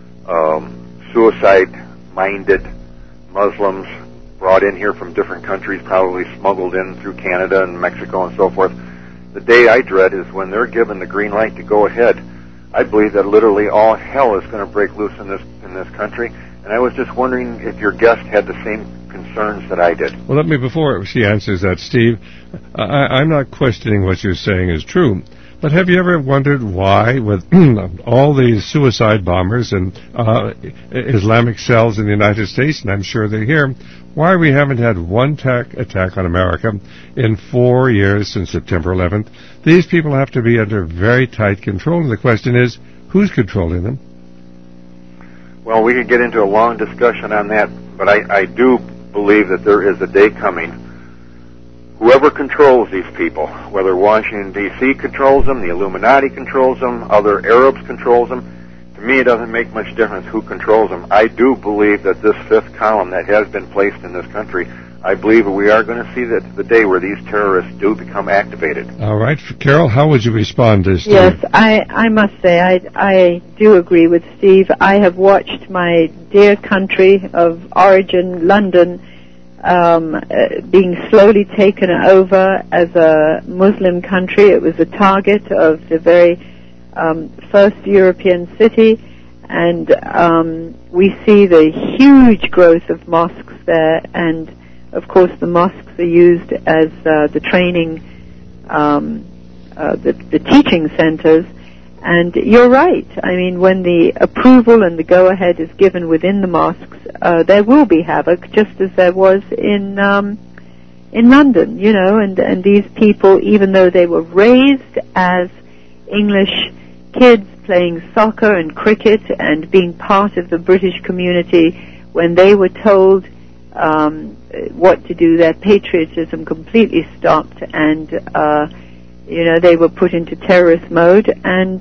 suicide-minded Muslims brought in here from different countries, probably smuggled in through Canada and Mexico and so forth. The day I dread is when they're given the green light to go ahead. I believe that literally all hell is going to break loose in this country. And I was just wondering if your guest had the same concerns that I did. Well, before she answers that, Steve, I'm not questioning what you're saying is true, but have you ever wondered why, with all these suicide bombers and Islamic cells in the United States, and I'm sure they're here, why we haven't had one attack on America in 4 years since September 11th? These people have to be under very tight control, and the question is, who's controlling them? Well, we could get into a long discussion on that, but I do believe that there is a day coming. Whoever controls these people, whether Washington, D.C. controls them, the Illuminati controls them, other Arabs controls them, to me it doesn't make much difference who controls them. I do believe that this fifth column that has been placed in this country, I believe we are going to see that the day where these terrorists do become activated. All right. Carol, how would you respond to Steve? Yes, I must say, I do agree with Steve. I have watched my dear country of origin, London, being slowly taken over as a Muslim country. It was the target of the very first European city, and we see the huge growth of mosques there, and of course the mosques are used as the training, the teaching centers. And you're right. I mean, when the approval and the go-ahead is given within the mosques, there will be havoc, just as there was in London, you know. And these people, even though they were raised as English kids playing soccer and cricket and being part of the British community, when they were told what to do, their patriotism completely stopped, and they were put into terrorist mode, and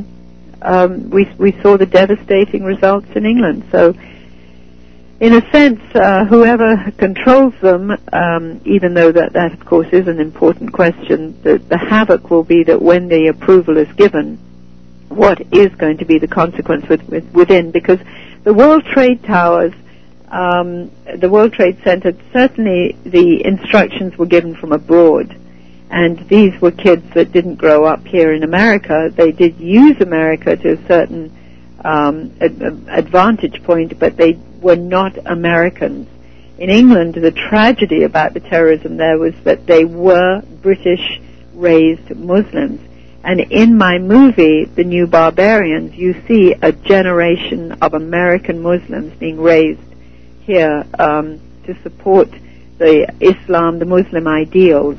we saw the devastating results in England. So, in a sense, whoever controls them, even though that of course is an important question, the havoc will be that when the approval is given, what is going to be the consequence within? Because the World Trade Towers, the World Trade Center, certainly the instructions were given from abroad. And these were kids that didn't grow up here in America. They did use America to a certain advantage point, but they were not Americans. In England, the tragedy about the terrorism there was that they were British-raised Muslims. And in my movie, The New Barbarians, you see a generation of American Muslims being raised here to to support the Islam, the Muslim ideals.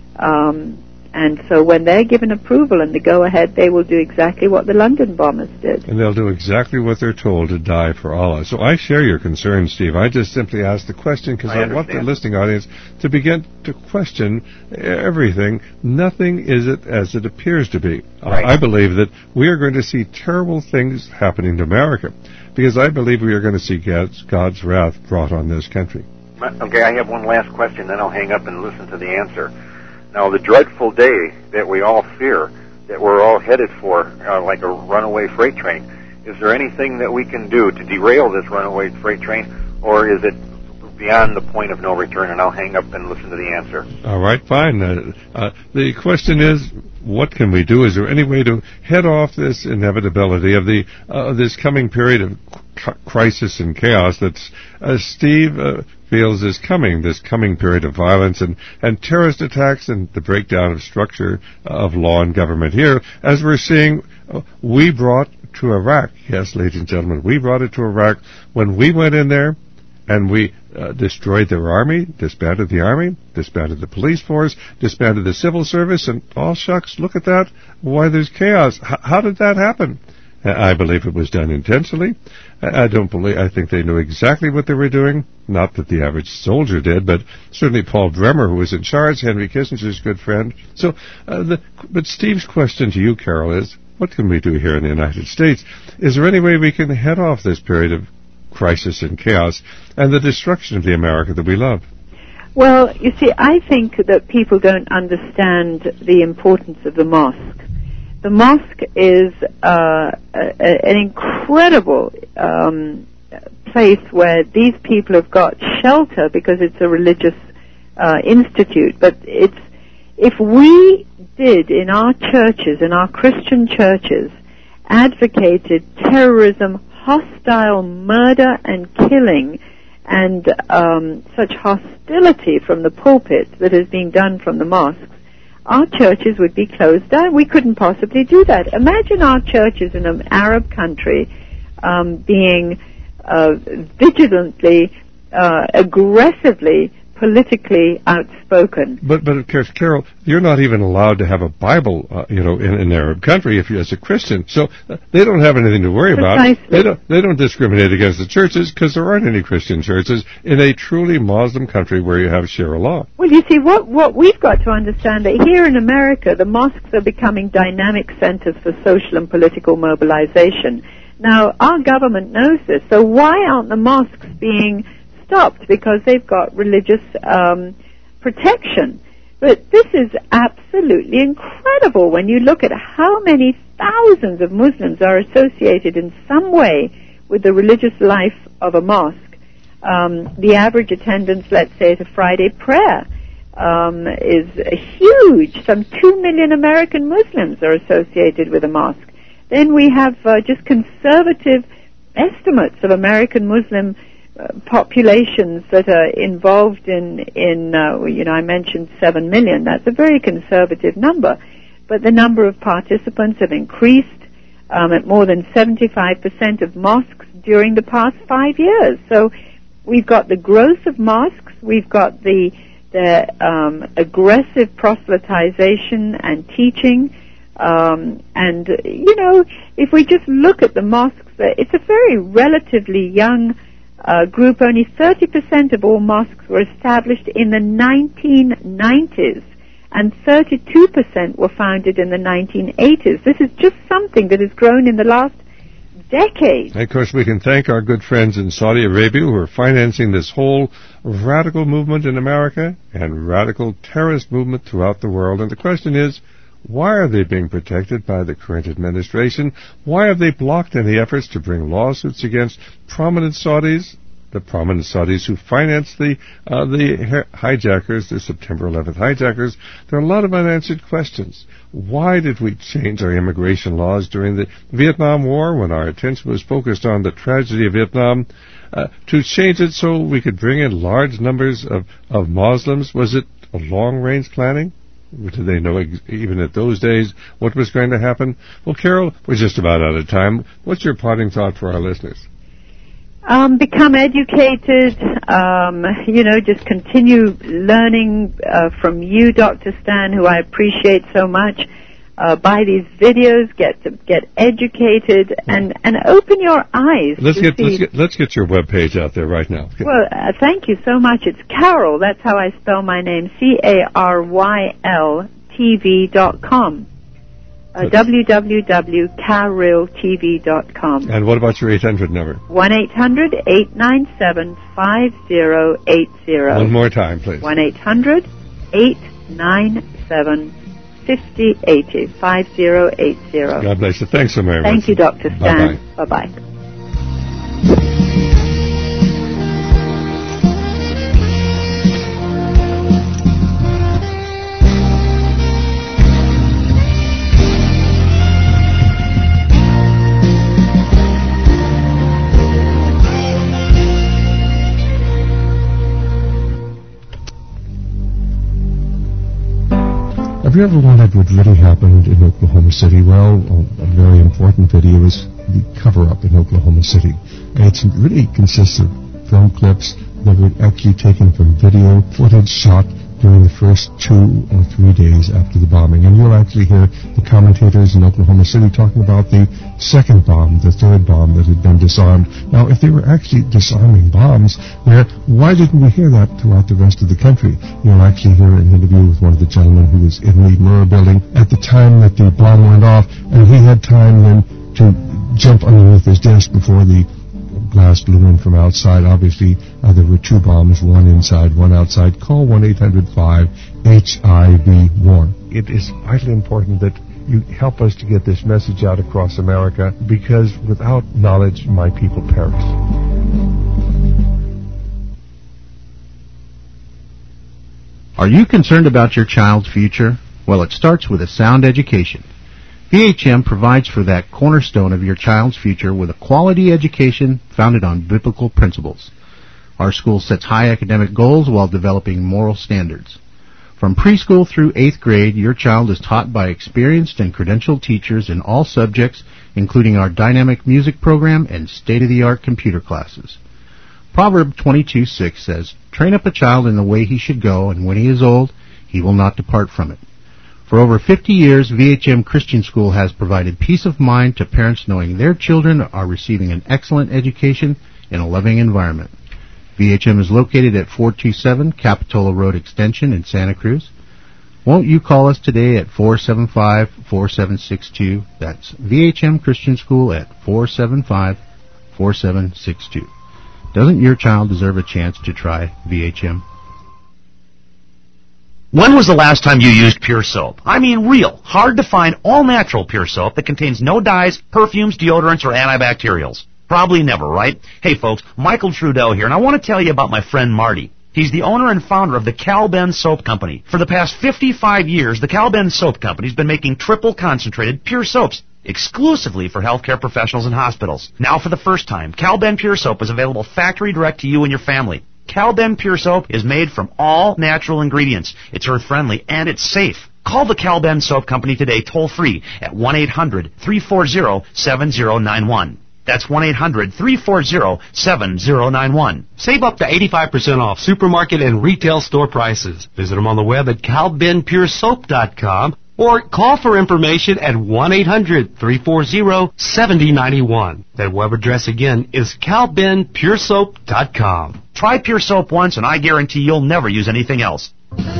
And so when they're given approval and the go-ahead, they will do exactly what the London bombers did. And they'll do exactly what they're told, to die for Allah. So I share your concern, Steve. I just simply asked the question because I want the listening audience to begin to question everything. Nothing is it as it appears to be. Right. I believe that we are going to see terrible things happening to America because I believe we are going to see God's wrath brought on this country. Okay, I have one last question, then I'll hang up and listen to the answer. Now, the dreadful day that we all fear, that we're all headed for, like a runaway freight train, is there anything that we can do to derail this runaway freight train, or is it beyond the point of no return? And I'll hang up and listen to the answer. All right, fine. The question is, what can we do? Is there any way to head off this inevitability of this coming period of crisis and chaos that Steve feels is coming, this coming period of violence and terrorist attacks and the breakdown of structure of law and government here, as we're seeing we brought to Iraq. Yes, ladies and gentlemen, we brought it to Iraq when we went in there and we destroyed their army, disbanded the army, disbanded the police force, disbanded the civil service, and all shucks, look at that, why there's chaos. How did that happen? I believe it was done intentionally. I think they knew exactly what they were doing. Not that the average soldier did, but certainly Paul Bremer, who was in charge, Henry Kissinger's good friend. So, but Steve's question to you, Carol, is, what can we do here in the United States? Is there any way we can head off this period of crisis and chaos and the destruction of the America that we love? Well, you see, I think that people don't understand the importance of the mosque. The mosque is an incredible place where these people have got shelter because it's a religious institute. But if we did in our churches, in our Christian churches, advocated terrorism, hostile murder and killing, and such hostility from the pulpit that is being done from the mosques, our churches would be closed down. We couldn't possibly do that. Imagine our churches in an Arab country being vigilantly, aggressively, politically outspoken. But Carol, you're not even allowed to have a Bible, in an Arab country if you're as a Christian. So they don't have anything to worry about. They don't discriminate against the churches because there aren't any Christian churches in a truly Muslim country where you have Sharia law. Well, you see, what we've got to understand that here in America, the mosques are becoming dynamic centers for social and political mobilization. Now, our government knows this, so why aren't the mosques being stopped? Because they've got religious protection. But this is absolutely incredible when you look at how many thousands of Muslims are associated in some way with the religious life of a mosque. The average attendance, let's say, at a Friday prayer is huge. Some 2 million American Muslims are associated with a mosque. Then we have just conservative estimates of American Muslim populations that are involved in I mentioned 7 million. That's a very conservative number. But the number of participants have increased at more than 75% of mosques during the past 5 years. So we've got the growth of mosques, we've got the aggressive proselytization and teaching, and if we just look at the mosques, it's a very relatively young group. Only 30% of all mosques were established in the 1990s, and 32% were founded in the 1980s. This is just something that has grown in the last decade. And of course, we can thank our good friends in Saudi Arabia who are financing this whole radical movement in America and radical terrorist movement throughout the world. And the question is, why are they being protected by the current administration? Why have they blocked any efforts to bring lawsuits against prominent Saudis, the prominent Saudis who financed the hijackers, the September 11th hijackers? There are a lot of unanswered questions. Why did we change our immigration laws during the Vietnam War when our attention was focused on the tragedy of Vietnam? To change it so we could bring in large numbers of Muslims? Was it a long-range planning? Did they know even at those days what was going to happen? Well, Carol, we're just about out of time. What's your parting thought for our listeners? Become educated, just continue learning from you, Dr. Stan, who I appreciate so much. Buy these videos, get educated, and open your eyes. Let's get your webpage out there right now. Well, thank you so much. It's Carol. That's how I spell my name. CARYLTV.com. www.caryltv.com. And what about your 800 number? 1-800-897-5080. One more time, please. 1-800-897-5080. 5080. God bless you. Thanks so very much. Thank you, Dr. Stan. Bye-bye. Have you ever wondered what really happened in Oklahoma City? Well, a very important video is the cover-up in Oklahoma City. And it really consists of film clips that were actually taken from video footage shot during the first 2 or 3 days after the bombing. And you'll actually hear the commentators in Oklahoma City talking about the second bomb, the third bomb that had been disarmed. Now, if they were actually disarming bombs, why didn't we hear that throughout the rest of the country? You'll actually hear an interview with one of the gentlemen who was in the Murrah building at the time that the bomb went off, and he had time then to jump underneath his desk before the glass blew in from outside. Obviously, there were 2 bombs, one inside, one outside. Call 1-800-5-HIV-WARN. It is vitally important that you help us to get this message out across America, because without knowledge, my people perish. Are you concerned about your child's future? Well, it starts with a sound education. VHM provides for that cornerstone of your child's future with a quality education founded on biblical principles. Our school sets high academic goals while developing moral standards. From preschool through 8th grade, your child is taught by experienced and credentialed teachers in all subjects, including our dynamic music program and state-of-the-art computer classes. Proverb 22:6 says, "Train up a child in the way he should go, and when he is old, he will not depart from it." For over 50 years, VHM Christian School has provided peace of mind to parents knowing their children are receiving an excellent education in a loving environment. VHM is located at 427 Capitola Road Extension in Santa Cruz. Won't you call us today at 475-4762? That's VHM Christian School at 475-4762. Doesn't your child deserve a chance to try VHM? When was the last time you used Pure Soap? I mean real, hard-to-find, all-natural Pure Soap that contains no dyes, perfumes, deodorants, or antibacterials. Probably never, right? Hey, folks, Michael Trudeau here, and I want to tell you about my friend Marty. He's the owner and founder of the Cal Ben Soap Company. For the past 55 years, the Cal Ben Soap Company's been making triple-concentrated Pure Soaps exclusively for healthcare professionals and hospitals. Now, for the first time, Cal Ben Pure Soap is available factory direct to you and your family. Cal Ben Pure Soap is made from all natural ingredients. It's earth-friendly, and it's safe. Call the Cal Ben Soap Company today toll-free at 1-800-340-7091. That's 1-800-340-7091. Save up to 85% off supermarket and retail store prices. Visit them on the web at calbenpuresoap.com or call for information at 1-800-340-7091. That web address again is calbenpuresoap.com. Try Pure Soap once, and I guarantee you'll never use anything else.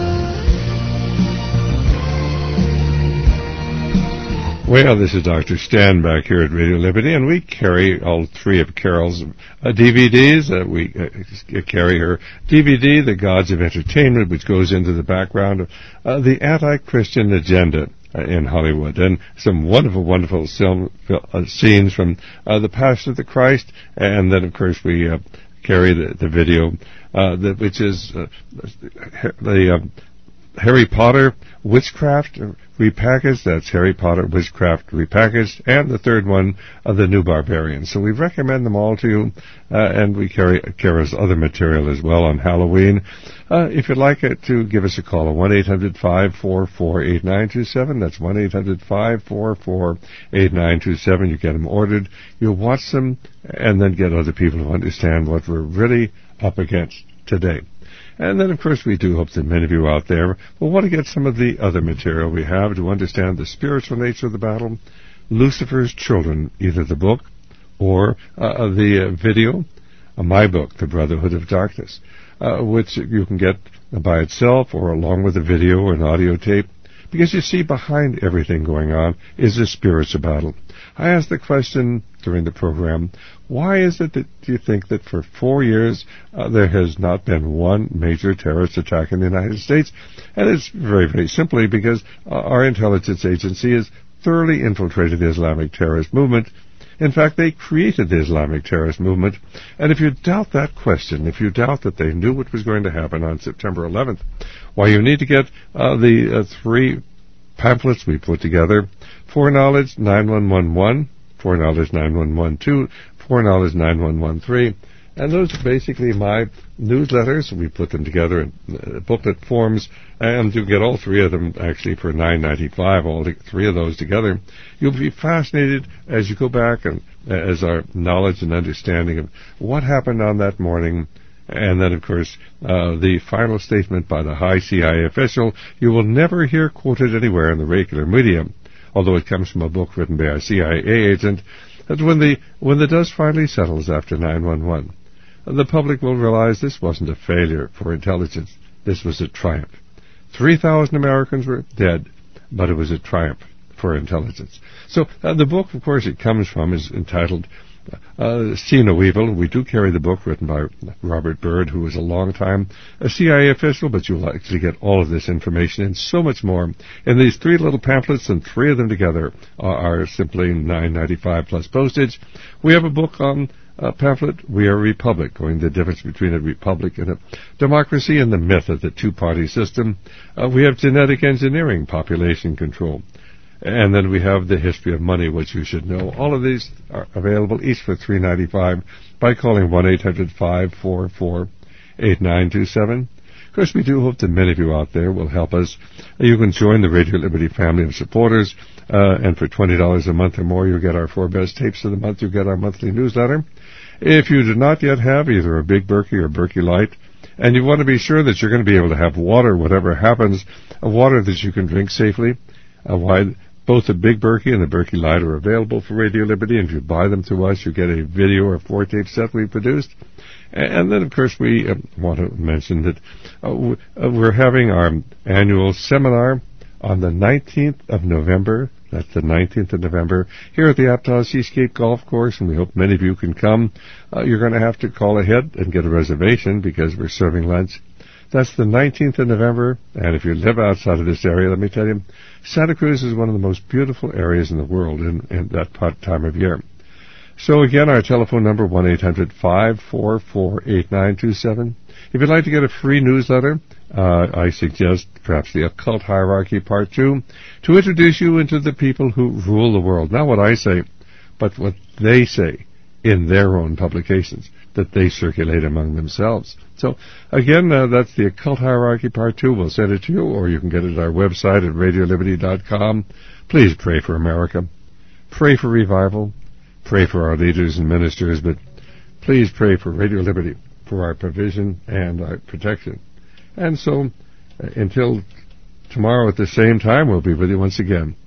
Well, this is Dr. Stan back here at Radio Liberty, and we carry all 3 of Carol's DVDs. We carry her DVD, The Gods of Entertainment, which goes into the background of the anti-Christian agenda in Hollywood, and some wonderful, wonderful scenes from The Passion of the Christ, and then, of course, we carry the video, which is the Harry Potter Witchcraft Repackaged. That's Harry Potter Witchcraft Repackaged. And the third one, The New Barbarian. So we recommend them all to you, and we carry Kara's other material as well on Halloween. If you'd like it, to give us a call at 1-800-544-8927. That's 1-800-544-8927. You get them ordered, you watch them, and then get other people who understand what we're really up against today. And then, of course, we do hope that many of you out there will want to get some of the other material we have to understand the spiritual nature of the battle. Lucifer's Children, either the book or the video, my book, The Brotherhood of Darkness, which you can get by itself or along with a video or an audio tape. Because you see, behind everything going on is a spiritual battle. I asked the question during the program, why is it that you think that for 4 years there has not been one major terrorist attack in the United States? And it's very, very simply because our intelligence agency has thoroughly infiltrated the Islamic terrorist movement. In fact, they created the Islamic terrorist movement. And if you doubt that question, if you doubt that they knew what was going to happen on September 11th, why, you need to get the 3 pamphlets we put together: Foreknowledge 9111, Foreknowledge 9112, Foreknowledge 9113. And those are basically my newsletters. We put them together in booklet forms, and you get all 3 of them actually for $9.95, all 3 of those together. You'll be fascinated as you go back and as our knowledge and understanding of what happened on that morning. And then, of course, the final statement by the high CIA official you will never hear quoted anywhere in the regular media, although it comes from a book written by a CIA agent, that when the dust finally settles after 9/11, the public will realize this wasn't a failure for intelligence. This was a triumph. 3,000 Americans were dead, but it was a triumph for intelligence. So the book, of course, it comes from is entitled See No Evil. We do carry the book written by Robert Byrd, who was a long-time CIA official, but you'll actually get all of this information and so much more in these 3 little pamphlets, and 3 of them together are simply $9.95 plus postage. We have a book on pamphlet, We Are a Republic, going the difference between a republic and a democracy and the myth of the 2-party system. We have Genetic Engineering, Population Control. And then we have The History of Money, which you should know. All of these are available, each for $3.95, by calling 1-800-544-8927. Of course, we do hope that many of you out there will help us. You can join the Radio Liberty family of supporters, and for $20 a month or more, you'll get our 4 best tapes of the month. You'll get our monthly newsletter. If you do not yet have either a Big Berkey or Berkey Light, and you want to be sure that you're going to be able to have water, whatever happens, a water that you can drink safely, both the Big Berkey and the Berkey Light are available for Radio Liberty, and if you buy them through us, you get a video or 4-tape set we produced. And then, of course, we want to mention that we're having our annual seminar on the 19th of November. That's the 19th of November, here at the Aptos Seascape Golf Course, and we hope many of you can come. You're going to have to call ahead and get a reservation because we're serving lunch. That's the 19th of November, and if you live outside of this area, let me tell you, Santa Cruz is one of the most beautiful areas in the world in that time of year. So again, our telephone number, 1-800-544-8927. If you'd like to get a free newsletter, I suggest perhaps the Occult Hierarchy Part 2, to introduce you into the people who rule the world. Not what I say, but what they say in their own publications that they circulate among themselves. So, again, that's the Occult Hierarchy Part 2. We'll send it to you, or you can get it at our website at radioliberty.com. Please pray for America. Pray for revival. Pray for our leaders and ministers, but please pray for Radio Liberty, for our provision and our protection. And so, until tomorrow at the same time, we'll be with you once again.